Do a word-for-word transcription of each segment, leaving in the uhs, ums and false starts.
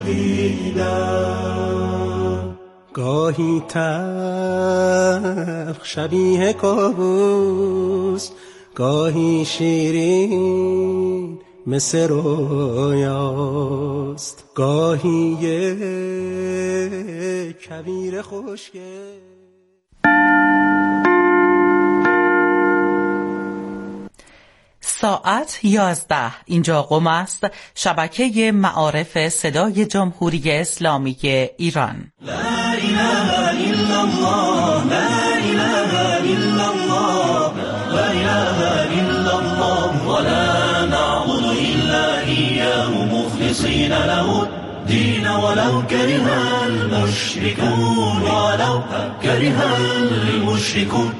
گاهی تلخ شبیه کابوس، گاهی شیرین مثل رویاست، گاهی یک کویر خوشگل. ساعت یازده، اینجا قم است، شبکه معارف صدای جمهوری اسلامی ایران. لا اله الا الله، لا اله الا الله، لا اله الا الله، ولا نعبد الا اياه مخلصين له الدين ولو كره المشركون، ولو كره المشركون.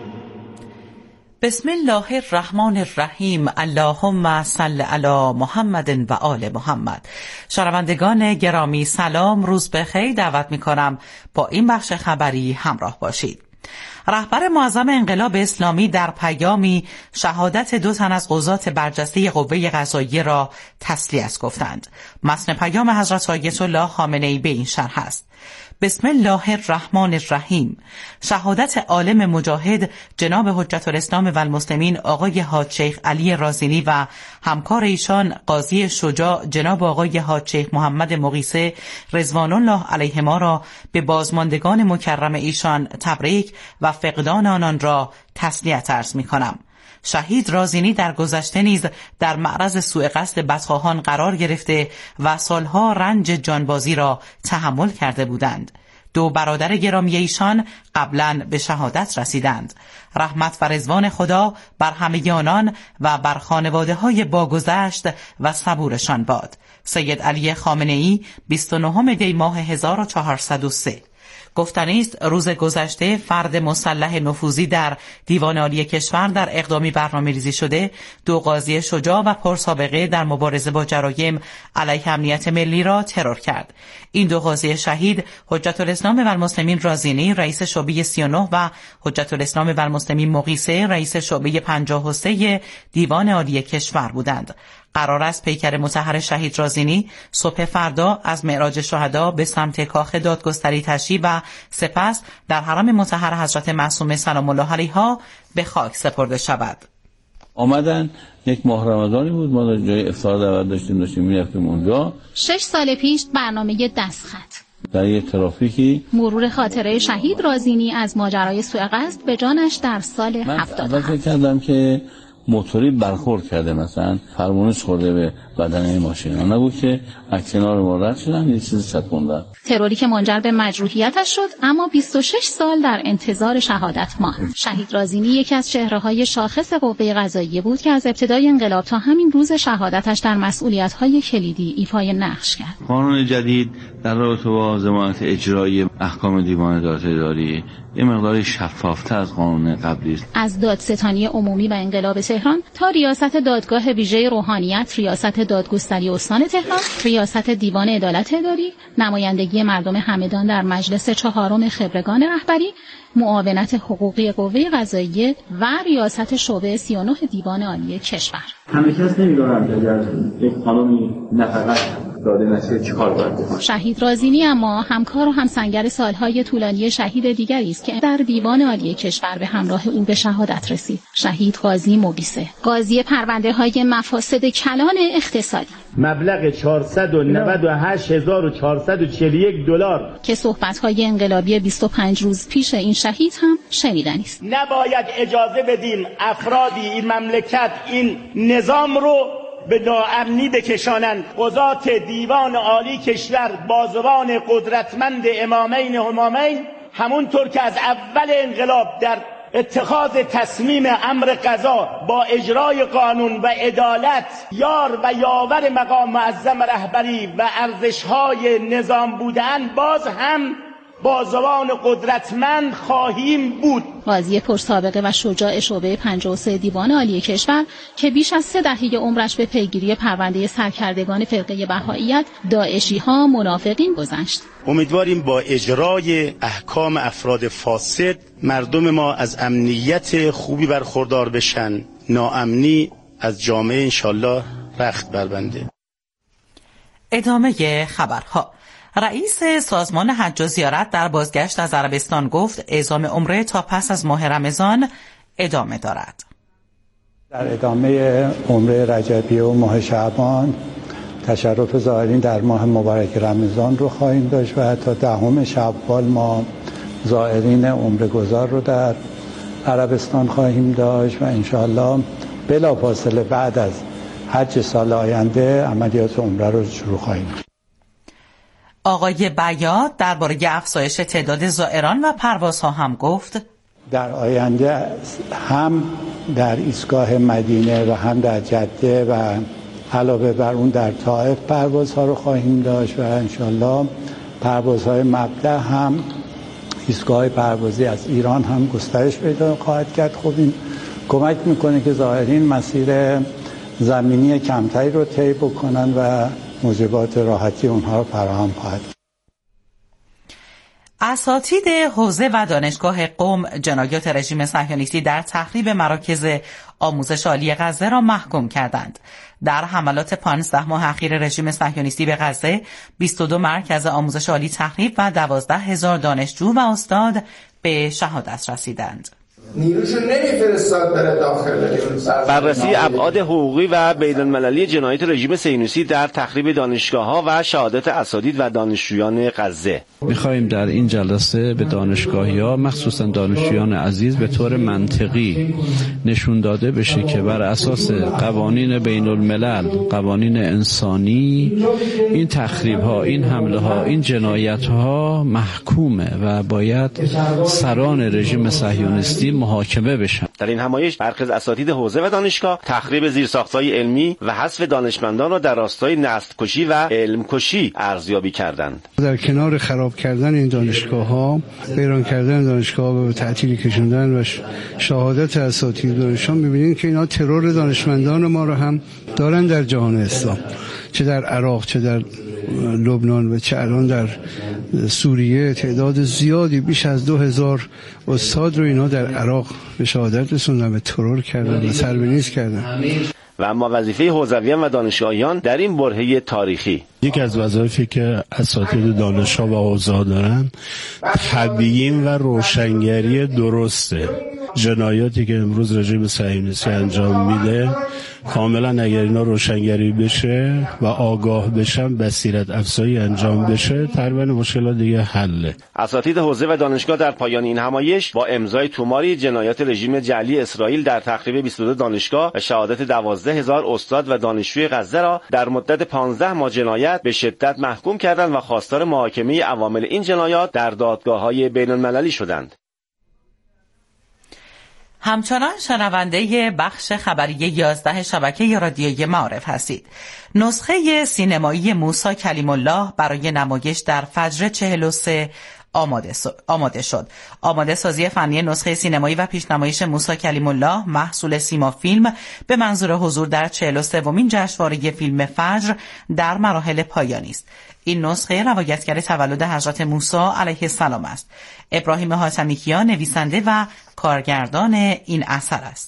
بسم الله الرحمن الرحیم. اللهم صل علی محمد و آل محمد. شنوندگان گرامی سلام، روز بخیر. دعوت می کنم با این بخش خبری همراه باشید. رهبر معظم انقلاب اسلامی در پیامی شهادت دو تن از قضات برجسته قوه قضاییه را تسلیت گفتند. متن پیام حضرت آیت الله خامنه‌ای به این شرح است: بسم الله الرحمن الرحیم. شهادت عالم مجاهد جناب حجت الاسلام و المسلمین آقای حاج شیخ علی رازینی و همکار ایشان قاضی شجاع جناب آقای حاج شیخ محمد مغیثه رضوان الله علیهما را به بازماندگان مکرم ایشان تبریک و فقدان آنان را تسلیت عرض می کنم. شهید رازینی در گذشته نیز در معرض سوء قصد بدخواهان قرار گرفته و سالها رنج جانبازی را تحمل کرده بودند. دو برادر گرامی ایشان قبلاً به شهادت رسیدند. رحمت و رضوان خدا بر همه آنان و بر خانواده‌های باگذشت و صبورشان باد. سید علی خامنه‌ای بیست و نهم دی ماه هزار و چهارصد و سه. گفتنی است روز گذشته فرد مسلح نفوذی در دیوان عالی کشور در اقدامی برنامه‌ریزی شده دو قاضی شجاع و پرسابقه در مبارزه با جرایم علیه امنیت ملی را ترور کرد. این دو قاضی شهید حجت الاسلام و المسلمین رازینی رئیس شعبه سی و نه و حجت الاسلام و المسلمین مغیثه رئیس شعبه پنجاه و سه دیوان عالی کشور بودند. قرار است پیکر مطهر شهید رازینی صبح فردا از معراج شهدا به سمت کاخ دادگستری تشییع و سپس در حرم مطهر حضرت معصومه سلام الله علیها به خاک سپرده شود. آمدن یک ماه رمضانی بود، ما در جای افطار دعوت داشتیم داشتیم میرفتیم اونجا. شش سال پیش برنامه دستخط در یک ترافیکی مرور خاطره شهید رازینی از ماجرای سوء قصد به جانش در سال هفتاد. من فکر کردم که موتوری برخورد کرده، مثلا فرمونش خورده به بدن این ماشین، نبود که از کنار ما رد شدن یه چیزی چپوندن. تروری که منجر به مجروحیتش شد، اما بیست و شش سال در انتظار شهادت ماند. شهید رازینی یکی از چهره‌های شاخص قوه قضاییه بود که از ابتدای انقلاب تا همین روز شهادتش در مسئولیت‌های کلیدی ایفای نقش کرد. قانون جدید در رابطه با ضمانت اجرایی احکام دیوان عدالت اداری یه مقداری شفافتر از قانون قبلی است. از دادستانی عمومی و انقلاب تهران تا ریاست دادگاه ویژه روحانیت، ریاست دادگستری استان تهران، ریاست دیوان عدالت اداری، نمایندگی مردم همدان در مجلس چهارم خبرگان رهبری، معاونت حقوقی قوه قضاییه و ریاست شعبه سی و نه دیوان عالی کشور. همه کس نمی‌دونن که اگر یک قانونی نفقت داده نشه چیکار باید. شهید رازینی اما همکار و همسنگر سالهای طولانی شهید دیگری است که در دیوان عالی کشور به همراه او به شهادت رسید. شهید قاضی مغیثه، قاضی پرونده‌های مفاسد کلان اقتصادی، مبلغ چهارصد و نود و هشت هزار و چهارصد و چهل و یک دلار که صحبت‌های انقلابی بیست و پنج روز پیش این شهید هم شنیدنی است. نباید اجازه بدیم افرادی این مملکت این نظام رو به ناامنی بکشانند. قضات دیوان عالی کشور بازوان قدرتمند امامین همامین، همونطور که از اول انقلاب در اتخاذ تصمیم امر قضا با اجرای قانون و عدالت یار و یاور مقام معظم رهبری و ارزش‌های نظام بودند، باز هم بازوان قدرتمند خواهیم بود. قاضی پرسابقه و شجاع شعبه پنجاه و سه دیوان عالی کشور که بیش از سه دهه عمرش به پیگیری پرونده سرکردگان فرقه بهائیت، داعشی ها، منافقین گذشت. امیدواریم با اجرای احکام افراد فاسد مردم ما از امنیت خوبی برخوردار بشن، ناامنی از جامعه انشالله رخت بربنده. ادامه خبرها. رئیس سازمان حج و زیارت در بازگشت از عربستان گفت اعزام عمره تا پس از ماه رمضان ادامه دارد. در ادامه عمره رجبیه و ماه شعبان تشرف زائرین در ماه مبارک رمضان رو خواهیم داشت و تا دهم شوال ما زائرین عمره گذار رو در عربستان خواهیم داشت و انشاءالله بلافاصله بعد از حج سال آینده عملیات عمره رو شروع خواهیم کرد. آقای بیات درباره افزایش تعداد زائران و پروازها هم گفت در آینده هم در ایستگاه مدینه و هم در جده و علاوه بر اون در طائف پروازها رو خواهیم داشت و انشالله پروازهای مبدأ هم ایستگاه پروازی از ایران هم گسترش پیدا خواهد کرد. خب این کمک میکنه که زائرین مسیر زمینی کمتری رو طی بکنن و موجبات راحتی اونها رو فراهم خواهد. اساتید حوزه و دانشگاه قم جنایات رژیم صهیونیستی در تخریب مراکز آموزش عالی غزه را محکوم کردند. در حملات پانزده ماه اخیر رژیم صهیونیستی به غزه بیست و دو مرکز آموزش عالی تخریب و دوازده هزار دانشجو و استاد به شهادت رسیدند. نیروشون نمیفرستاد بره داخل. بررسی ابعاد حقوقی و بین‌المللی جنایات رژیم صهیونیستی در تخریب دانشگاه‌ها و شهادت اساتید و دانشجویان غزه. می‌خواهیم در این جلسه به دانشگاهی‌ها مخصوصاً دانشجویان عزیز به طور منطقی نشون داده بشه که بر اساس قوانین بین‌الملل، قوانین انسانی، این تخریب‌ها، این حمله‌ها، این جنایت‌ها محکومه و باید سران رژیم صهیونیستی محاکمه بشن. در این همایش برخی از اساتید حوزه و دانشگاه تخریب زیرساخت‌های علمی و حذف دانشمندان را در راستای نسل‌کشی و علم‌کشی ارزیابی کردند. در کنار خراب کردن این دانشگاه‌ها، ویران کردن دانشگاه‌ها و تعطیل کشوندن و شهادت اساتید دانشان، می‌بینید که اینا ترور دانشمندان ما را هم دارن در جهان اسلام، چه در عراق، چه در لبنان و چه الان در سوریه. تعداد زیادی بیش از دو هزار استاد رو اینا در عراق به شهادت رسوندن و ترور کردن و سربنیز کردن. و اما وظیفه حوزویان و دانشگاهیان در این برهه تاریخی، یکی از وظایفی که اساتید دانشگاه و حوزه دارن تبیین و روشنگری درسته. جنایاتی که امروز رژیم صهیونیستی انجام میده کاملا اگر اینا روشنگری بشه و آگاه بشن، بصیرت افزایی انجام بشه، تقریبا مشکلات دیگه حله. اساتید حوزه و دانشگاه در پایان این همایش با امضای توماری جنایات رژیم جعلی اسرائیل در تخریب بیست و دو دانشگاه و شهادت دوازده هزار استاد و دانشجوی غزه را در مدت پانزده ماه جنایت به شدت محکوم کردند و خواستار محاکمه عوامل این جنایات در دادگاه‌های بین‌المللی شدند. همچنان شنونده بخش خبری یازده شبکه رادیویی معارف هستید. نسخه سینمایی موسی کلیم الله برای نمایش در فجر چهل و سه آماده شد. آماده سازی فنی نسخه سینمایی و پیشنمایش موسی کلیم الله محصول سیما فیلم به منظور حضور در چهل و سومین جشنواره فیلم فجر در مراحل پایانی است. این نسخه روایتگر تولد حضرت موسی علیه السلام است. ابراهیم حاتمی‌کیا نویسنده و کارگردان این اثر است.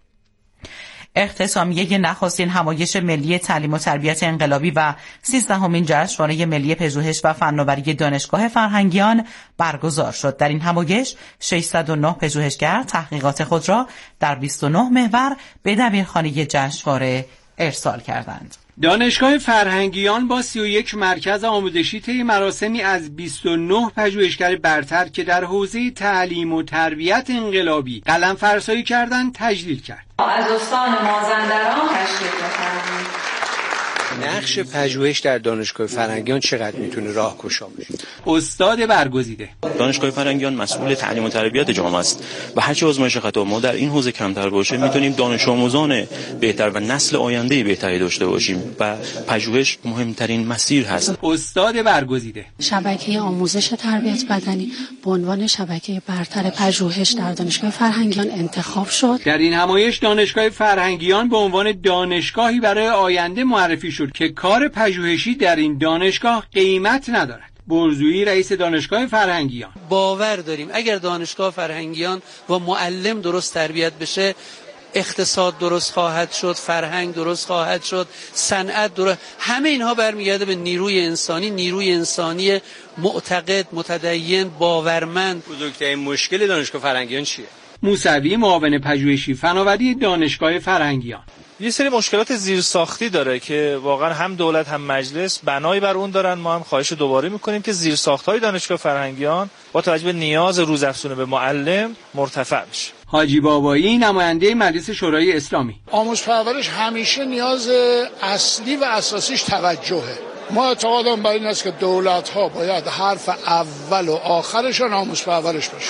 اختتامیه نخستین همایش ملی تعلیم و تربیت انقلابی و سیزدهمین جشنواره ملی پژوهش و فناوری دانشگاه فرهنگیان برگزار شد. در این همایش ششصد و نه پژوهشگر تحقیقات خود را در بیست و نه محور به دبیرخانه جشنواره ارسال کردند. دانشگاه فرهنگیان با سی و یک مرکز آموزشی طی مراسمی از بیست و نه پژوهشگر برتر که در حوزه تعلیم و تربیت انقلابی قلم فرسایی کردند تجلیل کرد. از استان مازندران تشریف آوردند. نقش پژوهش در دانشگاه فرهنگیان چقدر میتونه راهگشا بشه؟ استاد برگزیده. دانشگاه فرهنگیان مسئول تعلیم و تربیت جامعه است و هرچه آزمایش خطا ما در این حوزه کمتر باشه میتونیم دانش آموزان بهتر و نسل آینده بهتری داشته باشیم و پژوهش مهمترین مسیر هست. استاد برگزیده. شبکه آموزش تربیت بدنی به عنوان شبکه برتر پژوهش در دانشگاه فرهنگیان انتخاب شد. در این همایش دانشگاه فرهنگیان به عنوان دانشگاهی برای آینده معرفی شد که کار پژوهشی در این دانشگاه قیمت ندارد. برزویی رئیس دانشگاه فرهنگیان: باور داریم اگر دانشگاه فرهنگیان و معلم درست تربیت بشه، اقتصاد درست خواهد شد، فرهنگ درست خواهد شد، صنعت درست. همه اینها برمیگرده به نیروی انسانی، نیروی انسانی معتقد، متدین، باورمند. بزرگترین مشکل دانشگاه فرهنگیان چیه؟ موسوی، معاون پژوهشی فناوری دانشگاه فرهنگیان. یه سری مشکلات زیرساختی داره که واقعا هم دولت هم مجلس بنایی بر اون دارن. ما هم خواهش دوباره میکنیم که زیرساخت‌های دانشگاه فرهنگیان با توجه به نیاز روزافزونه به معلم مرتفع بشه. حاجی بابایی، نماینده مجلس شورای اسلامی: آموزش پرورش همیشه نیاز اصلی و اساسیش توجهه. ما اعتقادم بر این است که دولت‌ها باید حرف اول و آخرشون آموزش پرورش باشه.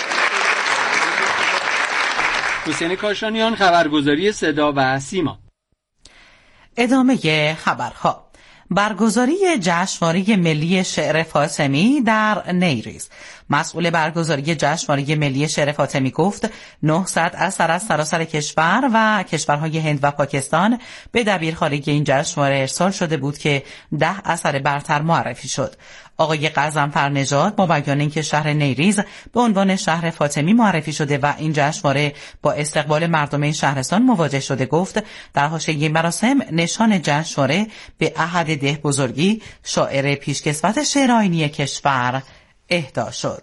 حسین کاشانیان، خبرگزاری صدا و سیما. ادامه خبرها. برگزاری جشنواره ملی شعر فاطمی در نیریز. مسئول برگزاری جشنواره ملی شعر فاطمی گفت نهصد اثر از سراسر کشور و کشورهای هند و پاکستان به دبیرخانه این جشنواره ارسال شده بود که ده اثر برتر معرفی شد. آقای غضنفر نژاد با بیان اینکه شهر نیریز به عنوان شهر فاطمی معرفی شده و این جشنواره با استقبال مردم این شهرستان مواجه شده گفت در حاشیه مراسم نشان جشنواره به احد ده بزرگی شاعر پیشکسوت شعر آیینی کشور اهدا شد.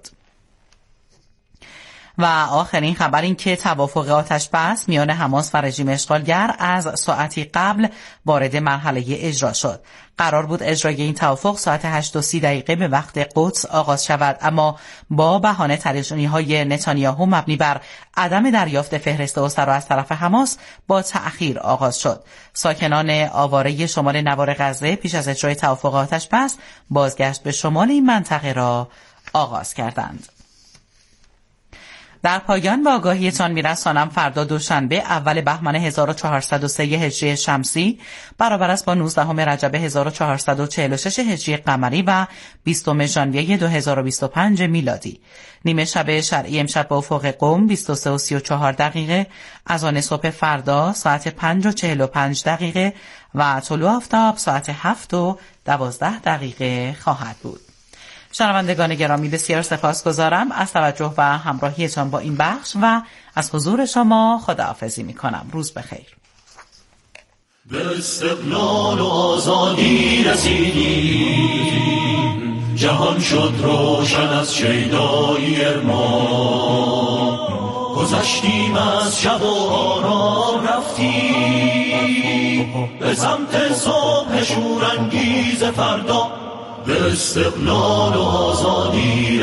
و آخرین خبر این که توافق آتش بس میان حماس و رژیم اشغالگر از ساعتی قبل وارد مرحله اجرا شد. قرار بود اجرای این توافق ساعت هشت و سی دقیقه به وقت قدس آغاز شود، اما با بهانه تلاش‌های نتانیاهو مبنی بر عدم دریافت فهرست اسرا از طرف حماس با تأخیر آغاز شد. ساکنان آواره شمال نوار غزه پیش از اجرای توافق آتش بس بازگشت به شمال این منطقه را آغاز کردند. در پایان با آگاهیتان میرسانم فردا دوشنبه اول بهمن هزار و چهارصد و سه هجری شمسی برابر است با نوزدهم رجب هزار و چهارصد و چهل و شش هجری قمری و بیستم ژانویه دو هزار و بیست و پنج میلادی. نیمه شب شرعی امشب با افق قم بیست و سه و سی و چهار دقیقه، از آن صبح فردا ساعت پنج و چهل و پنج دقیقه و طلوع آفتاب ساعت هفت و دوازده دقیقه خواهد بود. شنوندگان گرامی بسیار سپاسگزارم از توجه و همراهیتان با این بخش و از حضور شما خداحافظی می کنم. روز بخیر. به استقلال و آزادی رسیدیم، جهان شد روشن از شیدایی ارمان، گذشتیم از شب و آرام رفتیم به سمت صبح شورانگیز فردا. به استقلال و آزادی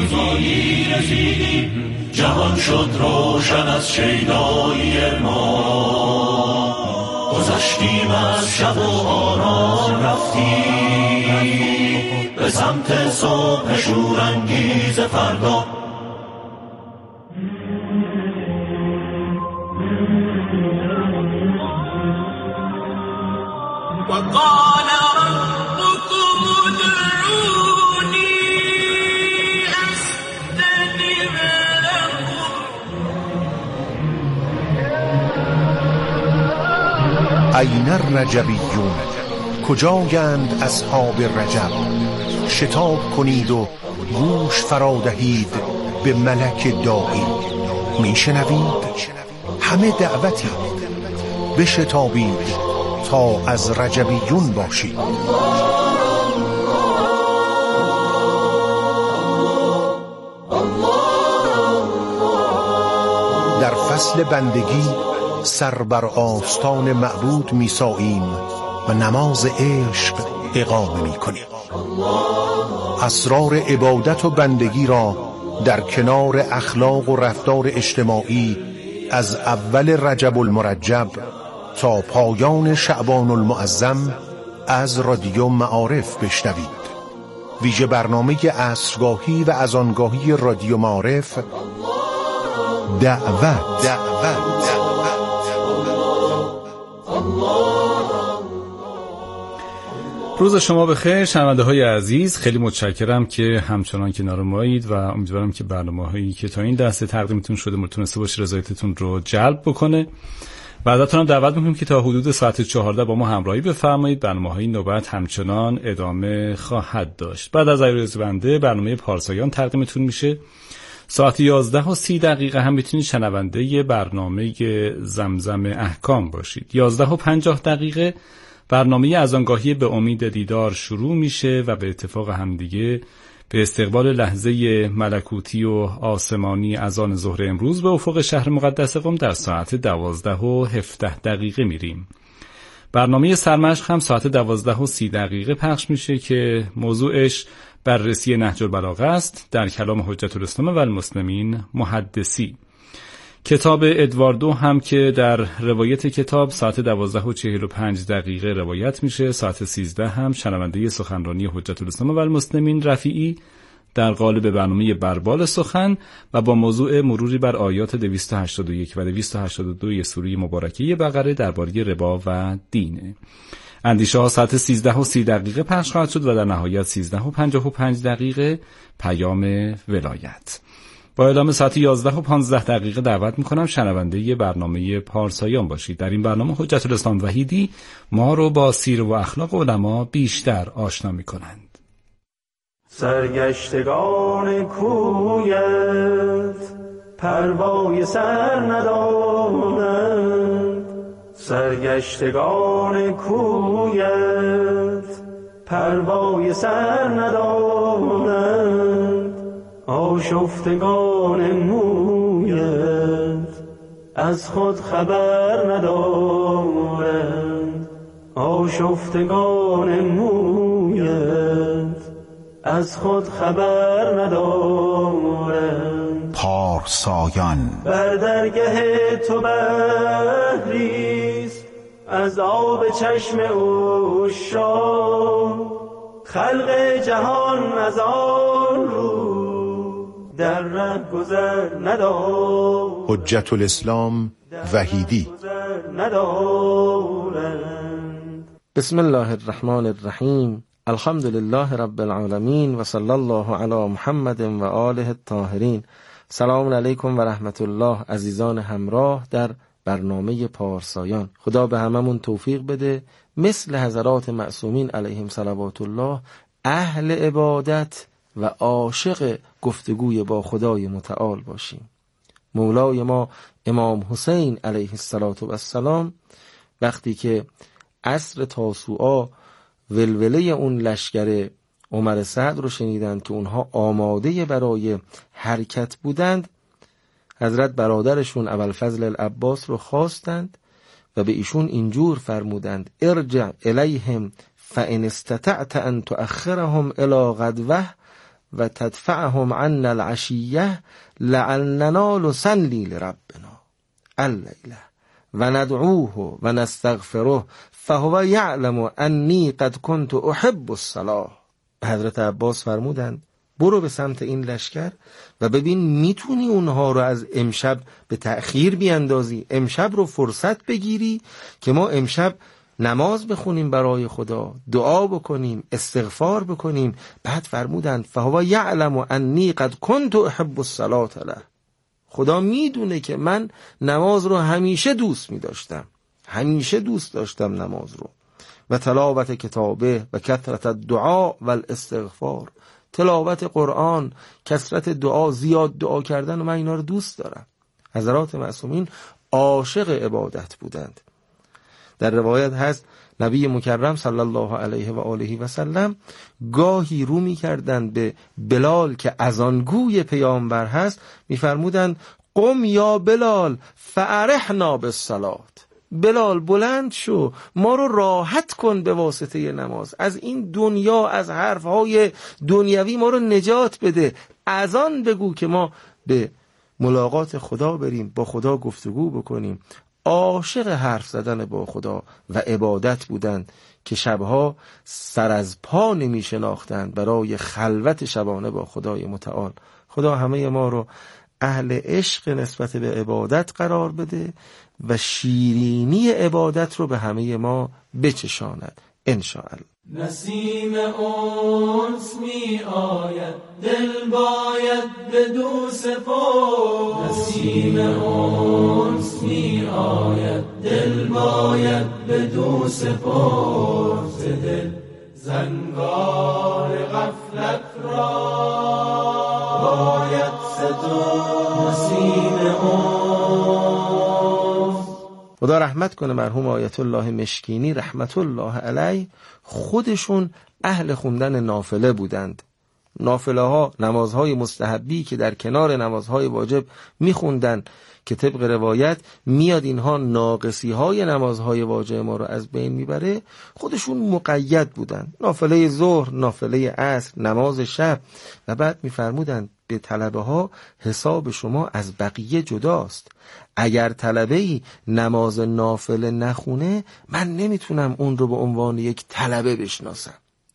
رسیدیم، جهان شد روشن از شیدایی ارمان، گذشتیم از شب و آرام رفتیم به سمت صبح شورانگیز فردا. وقال ربكم ادعوني استجب لكم. این الرجبیون، کجایند اصحاب رجب؟ شتاب کنید و گوش فرادهید به ملک داعی. میشنوید همه دعوتی، بشتابید تا از رجبیون باشید. در فصل بندگی سر بر آستان معبود میساییم و نماز عشق اقامه میکنیم. اسرار عبادت و بندگی را در کنار اخلاق و رفتار اجتماعی از اول رجب المرجب تا پایان شعبان المعظم از رادیو معارف بشنوید. ویژه برنامه عصرگاهی و اذانگاهی رادیو معارف دعوت دعوت روز شما بخیر شنونده های عزیز، خیلی متشکرم که همچنان کنار مایید و امیدوارم که برنامه هایی که تا این دسته تقدیمتون شده تونسته باشه رضایتتون رو جلب بکنه. بعدتون هم دعوت میکنم که تا حدود ساعت چهارده با ما همراهی بفرمایید. برنامه‌های نوبت همچنان ادامه خواهد داشت. بعد از علیرضا بنده برنامه پارسایان تقدیمتون میشه. ساعت یازده و سی دقیقه هم میتونید شنونده برنامه زمزم احکام باشید. یازده و پنجاه دقیقه برنامه اذانگاهی به امید دیدار شروع میشه و به اتفاق همدیگه به استقبال لحظه ملکوتی و آسمانی اذان ظهر امروز به افق شهر مقدس قم در ساعت دوازده و هفده دقیقه میریم. برنامه سرمشق هم ساعت دوازده و سی دقیقه پخش میشه که موضوعش بررسی نهج البلاغه است در کلام حجت الاسلام و المسلمین محدثی. کتاب ادواردو هم که در روایت کتاب ساعت دوازده و چهل و پنج دقیقه روایت میشه. ساعت سیزده هم شنونده سخنرانی حجت الاسلام و المسلمین رفیعی در قالب برنامه بربال سخن و با موضوع مروری بر آیات دویست و هشتاد و یک و دویست و هشتاد و دو سوره مبارکه بقره درباره ربا و دینه. اندیشه ها ساعت سیزده و سی دقیقه پخش خواهد شد و در نهایت سیزده و پنجاه و پنج دقیقه پیام ولایت. با اعلام ساعت یازده و پانزده دقیقه دعوت میکنم شنونده برنامه پارسایان باشید. در این برنامه حجت الاسلام وحیدی ما رو با سیر و اخلاق علما بیشتر آشنا میکنند. سرگشتگان کویت پروای سر ندارند، سرگشتگان کویت پروای سر ندارند، آشفتگان مویت از خود خبر ندارند، آشفتگان مویت از خود خبر ندارند. پارسایان بر درگه تو بحریست از آب چشم عشاق، خلق جهان از آن رو در ره گذر ندارند. حجت الاسلام وحیدی. بسم الله الرحمن الرحیم. الحمد لله رب العالمین و صلی الله علی محمد و آله الطاهرین. سلام علیکم و رحمت الله عزیزان همراه در برنامه پارسایان. خدا به هممون توفیق بده مثل حضرات معصومین علیهم صلوات الله اهل عبادت و عاشق گفتگوی با خدای متعال باشیم. مولای ما امام حسین علیه السلام وقتی که عصر تاسوعا ولوله اون لشکر عمر سعد رو شنیدند که اونها آماده برای حرکت بودند، حضرت برادرشون ابوالفضل العباس رو خواستند و به ایشون اینجور فرمودند: ارجع الیهم فان استطعت ان تؤخرهم الی غدوه و تدفعهم عنا العشیه لعلنا نصلی لربنا اللیله و ندعوه و نستغفره فهو یعلم انی قد کنت احب الصلاة. حضرت عباس فرمودند برو به سمت این لشکر و ببین میتونی اونها رو از امشب به تأخیر بیاندازی، امشب رو فرصت بگیری که ما امشب نماز بخونیم برای خدا، دعا بکنیم، استغفار بکنیم. بعد فرمودند فهو یعلم انی قد کنت احب الصلاة له. خدا میدونه که من نماز رو همیشه دوست میداشتم، همیشه دوست داشتم نماز رو. و تلاوت کتابه و کثرت الدعا و الاستغفار، تلاوت قرآن، کثرت دعا، زیاد دعا کردن و من اینا رو دوست دارم. حضرات معصومین عاشق عبادت بودند. در روایت هست نبی مکرم صلی الله علیه و آله و سلم گاهی رو می کردند به بلال که اذانگوی پیامبر هست، می فرمودند قم یا بلال فارحنا بالصلاة. بلال بلند شو، ما رو راحت کن به واسطه نماز، از این دنیا، از حرفهای دنیوی ما رو نجات بده، اذان بگو که ما به ملاقات خدا بریم، با خدا گفتگو بکنیم. عاشق حرف زدن با خدا و عبادت بودند که شبها سر از پا نمی شناختند برای خلوت شبانه با خدای متعال. خدا همه ما رو اهل عشق نسبت به عبادت قرار بده و شیرینی عبادت رو به همه ما بچشاند انشاءالله. نسیم انس می آید دل باید بدو سپار، نسیم انس می آید دل باید بدو سپار، ز دل زنگار غفلت را باید خدا رحمت کنه مرحوم آیت الله مشکینی رحمت الله علیه، خودشون اهل خوندن نافله بودند. نافله ها، نمازهای مستحبی که در کنار نمازهای واجب میخوندن که طبق روایت میاد اینها ناقصی های نمازهای واجب ما رو از بین میبره، خودشون مقید بودن. نافله ظهر، نافله عصر، نماز شب. و بعد میفرمودن به طلبه ها حساب شما از بقیه جداست. اگر طلبه‌ای نماز نافله نخونه، من نمیتونم اون رو به عنوان یک طلبه بشناسم.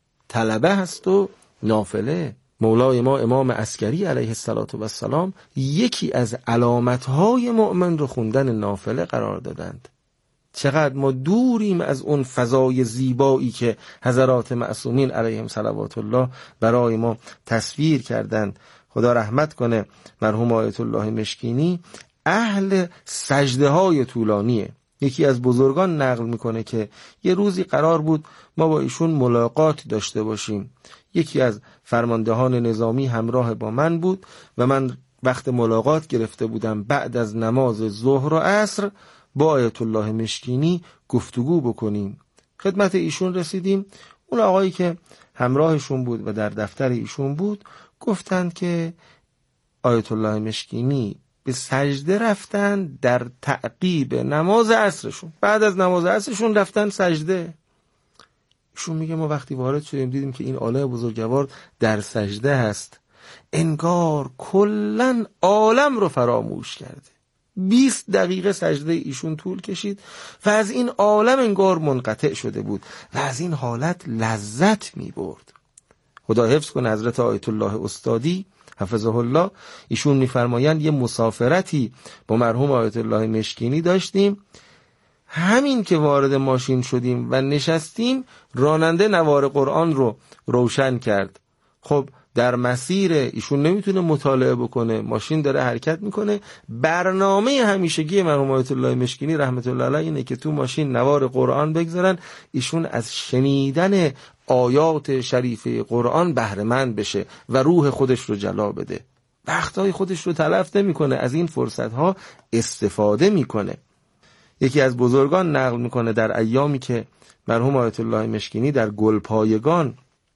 طلبه هست و نافله. مولای ما امام عسکری علیه السلام یکی از علامتهای مؤمن رو خوندن نافله قرار دادند. چقدر ما دوریم از اون فضای زیبایی که حضرات معصومین علیهم صلوات الله برای ما تصویر کردند. خدا رحمت کنه مرحوم آیت الله مشکینی اهل سجده های طولانیه. یکی از بزرگان نقل میکنه که یه روزی قرار بود ما با ایشون ملاقات داشته باشیم. یکی از فرماندهان نظامی همراه با من بود و من وقت ملاقات گرفته بودم بعد از نماز ظهر و عصر با آیت الله مشکینی گفتگو بکنیم. خدمت ایشون رسیدیم. اون آقایی که همراهشون بود و در دفتر ایشون بود گفتند که آیت الله مشکینی به سجده رفتن در تعقیب نماز عصرشون. بعد از نماز عصرشون رفتن سجده. ایشون میگه ما وقتی وارد شدیم دیدیم که این عالم بزرگوار در سجده هست، انگار کلن عالم رو فراموش کرده. بیست دقیقه سجده ایشون طول کشید و از این عالم انگار منقطع شده بود و از این حالت لذت میبرد. خدا حفظ کنه حضرت آیت الله استادی حفظه الله، ایشون میفرمایند یه مسافرتی با مرحوم آیت الله مشکینی داشتیم. همین که وارد ماشین شدیم و نشستیم، راننده نوار قرآن رو روشن کرد. خب در مسیر ایشون نمیتونه مطالعه بکنه، ماشین داره حرکت میکنه. برنامه همیشگی مرحوم آیت الله مشکینی رحمت الله علیه اینه که تو ماشین نوار قرآن بگذارن، ایشون از شنیدن آیات شریفه قرآن بهره مند بشه و روح خودش رو جلا بده. وقتهای خودش رو تلف نمیکنه، از این فرصتها استفاده میکنه. یکی از بزرگان نقل میکنه در ایامی که مرحوم آیت الله مشکینی در گلپایگان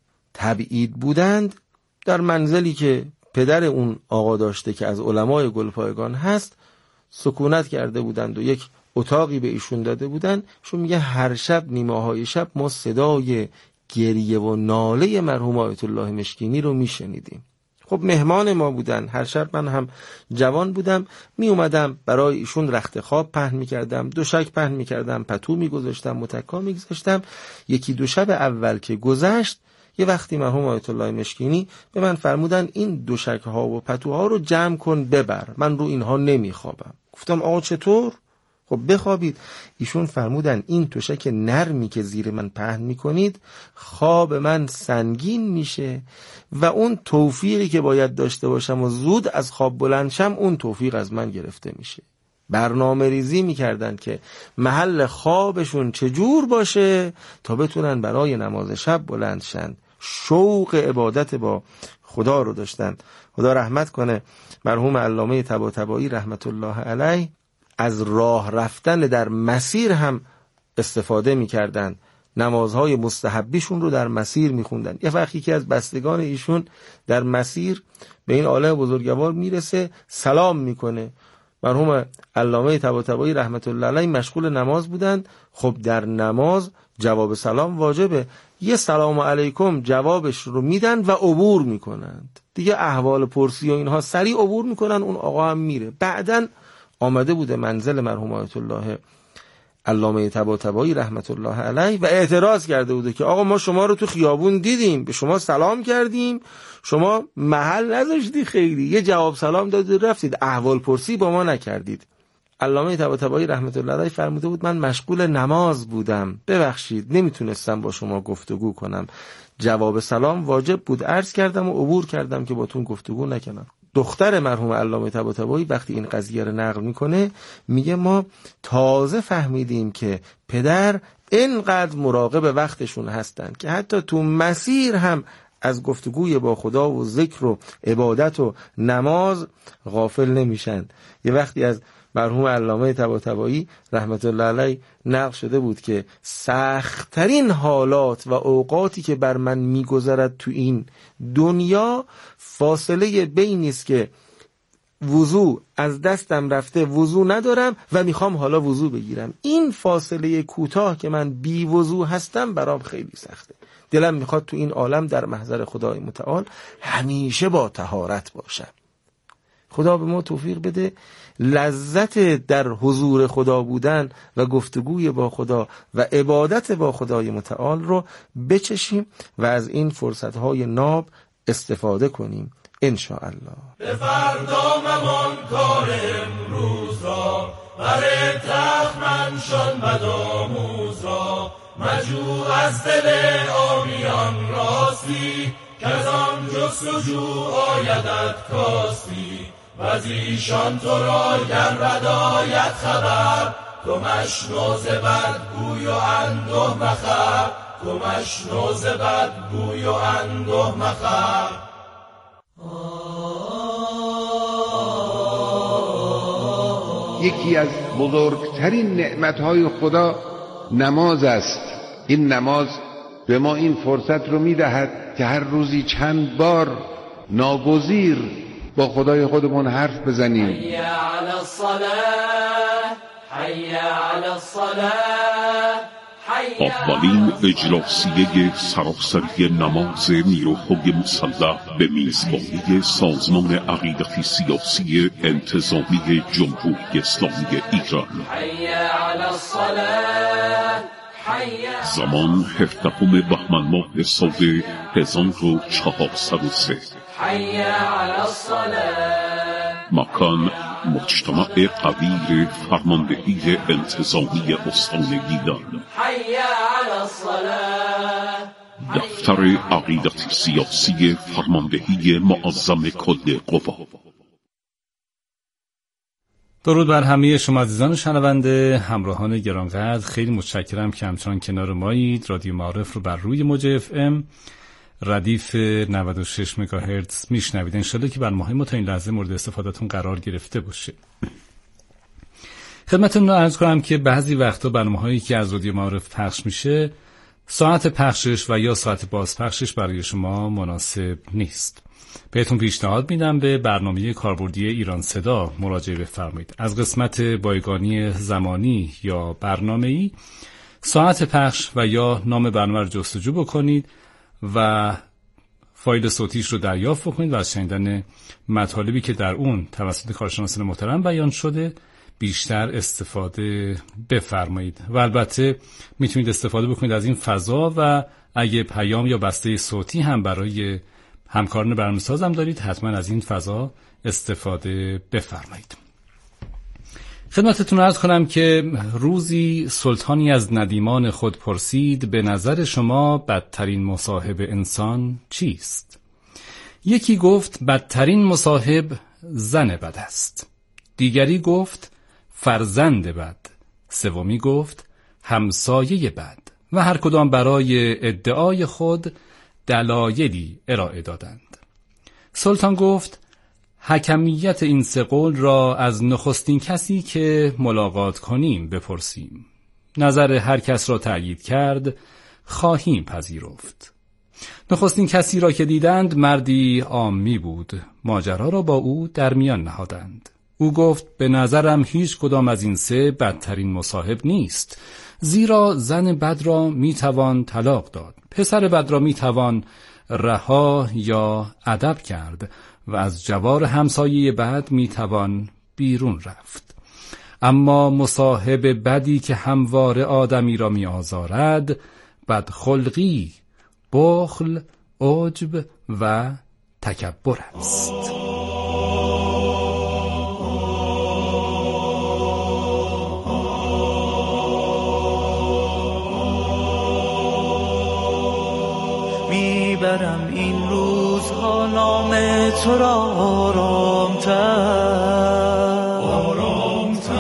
تبعید بودند، در منزلی که پدر اون آقا داشته که از علمای گلپایگان هست سکونت کرده بودند و یک اتاقی به ایشون داده بودند. ایشون میگه هر شب نیمه های شب ما صدای گریه و ناله مرحوم آیت الله مشکینی رو میشنیدیم. خب مهمان ما بودن. هر شب من هم جوان بودم، می اومدم برای ایشون رخت خواب پهن می کردم، دوشک پهن می کردم، پتو می گذاشتم، متکا می گذاشتم. یکی دو شب اول که گذشت، یه وقتی مرحوم آیت الله مشکینی به من فرمودن این دوشک ها و پتوها رو جمع کن ببر، من رو اینها نمی خوابم. گفتم آقا چطور؟ خب بخوابید. ایشون فرمودن این توشک نرمی که زیر من پهن میکنید خواب من سنگین میشه و اون توفیقی که باید داشته باشم و زود از خواب بلند شم، اون توفیق از من گرفته میشه. برنامه ریزی میکردن که محل خوابشون چجور باشه تا بتونن برای نماز شب بلند شن. شوق عبادت با خدا رو داشتن. خدا رحمت کنه مرحوم علامه طباطبایی رحمت الله علیه از راه رفتن در مسیر هم استفاده می‌کردند. نمازهای مستحبیشون رو در مسیر می‌خوندن. یه وقتی که از بستگان ایشون در مسیر به این عالم بزرگوار میرسه، سلام میکنه. مرحوم علامه طباطبایی رحمت الله علیه مشغول نماز بودند. خب در نماز جواب سلام واجبه. یه سلام علیکم جوابش رو میدن و عبور میکنند. دیگه احوال پرسی و اینها سریع عبور میکنن، اون آقا هم میره. بعدن آمده بوده منزل مرحوم آیت الله علامه طباطبایی رحمت الله علیه و اعتراض کرده بوده که آقا ما شما رو تو خیابون دیدیم، به شما سلام کردیم، شما محل نذاشتی، خیلی یه جواب سلام دادید رفتید، احوال پرسی با ما نکردید. علامه طباطبایی رحمت الله علیه فرموده بود من مشغول نماز بودم، ببخشید نمیتونستم با شما گفتگو کنم، جواب سلام واجب بود، عرض کردم و عبور کردم که باتون گفتگو نکنم. دختر مرحوم علامه طباطبایی وقتی این قضیه رو نقل میکنه میگه ما تازه فهمیدیم که پدر اینقدر مراقب وقتشون هستن که حتی تو مسیر هم از گفتگوی با خدا و ذکر و عبادت و نماز غافل نمیشن. یه وقتی از مرحوم علامه طباطبایی رحمت الله علیه نقل شده بود که سخت‌ترین حالات و اوقاتی که بر من میگذرد تو این دنیا فاصله بینی است که وضو از دستم رفته، وضو ندارم و میخوام حالا وضو بگیرم. این فاصله کوتاه که من بی وضو هستم برام خیلی سخته. دلم میخواد تو این عالم در محضر خدای متعال همیشه با طهارت باشم. خدا به ما توفیق بده لذت در حضور خدا بودن و گفتگوی با خدا و عبادت با خدای متعال رو بچشیم و از این فرصتهای ناب استفاده کنیم ان شاء الله. به فردا ممان کار امروز را، بر تخمن شان بدآموز را، مجو از دل آبیان راستی، که از آن جستجو آیدت کاستی. و از ایشان تو را گر بد آید خبر، تو مشنو ز بد گوی و انده مخور، تو مشنو ز بد گوی و انده مخور. یکی از بزرگترین نعمتهای خدا نماز است. این نماز به ما این فرصت رو میدهد که هر روزی چند بار ناگزیر با خدای خودمون حرف بزنیم. حی علی الصلاة، حی علی الصلاة. اولین اجلاسیه سراسری نماز نیروهای مسلح به میزبانی سازمان عقیدتی سیاسی انتظامی جمهوری اسلامی ایران. زمان هفدهم بهمن ماه سال هزار و چهارصد و سه. مکان مجتمع قبیل فرماندهی انتظامی استان گیلان. دفتر عقیدتی سیاسی فرماندهی معظم کل قوا. درود بر همه شما عزیزان شنونده، همراهان گرانقدر، خیلی متشکرم که همچنان کنار مایید. رادیو معارف رو بر روی موج اف ام ردیف نود و شش مگاهرتز میشنوید. انشالله که برنامه‌های ما تا این لحظه مورد استفادهتون قرار گرفته باشه. خدمتتون رو عرض کنم که بعضی وقتا برنامه‌هایی که از رادیو معارف پخش میشه ساعت پخشش و یا ساعت بازپخشش برای شما مناسب نیست. بهتون پیشنهاد میدم به برنامه کاربردی ایران صدا مراجعه بفرمایید. از قسمت بایگانی زمانی یا برنامه‌ای ساعت پخش و یا نام برنامه رو جستجو بکنید و فایل صوتیش رو دریافت بکنید و از شنیدن مطالبی که در اون توسط کارشناسان محترم بیان شده بیشتر استفاده بفرمایید. و البته میتونید استفاده بکنید از این فضا و اگه پیام یا بسته صوتی هم برای همکاران برنامه‌ساز هم دارید حتما از این فضا استفاده بفرمایید. خدمتتون عرض کنم که روزی سلطانی از ندیمان خود پرسید به نظر شما بدترین مصاحب انسان چیست؟ یکی گفت بدترین مصاحب زن بد است. دیگری گفت فرزند بد. سومی گفت همسایه بد. و هر کدام برای ادعای خود دلایلی ارائه دادند. سلطان گفت حکمیت این سه قول را از نخستین کسی که ملاقات کنیم بپرسیم. نظر هر کس را تأیید کرد خواهیم پذیرفت. نخستین کسی را که دیدند مردی عامی بود. ماجرا را با او در میان نهادند. او گفت به نظرم هیچ کدام از این سه بدترین مصاحب نیست، زیرا زن بد را میتوان طلاق داد، پسر بد را میتوان رها یا ادب کرد و از جوار همسایه بد میتوان بیرون رفت. اما مصاحب بدی که همواره آدمی را میآزارد بدخلقی، بخل، عجب و تکبر است. میبرم این روزها نام تو را آرامتر، آرامتر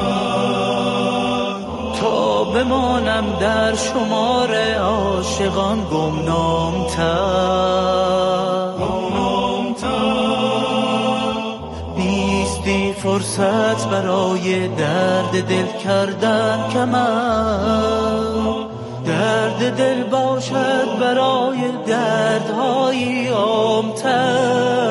تا بمانم در شمار عاشقان گمنامتر. فرصت برای درد دل کردن کمر، درد دل باشد برای دردهای عام‌تر.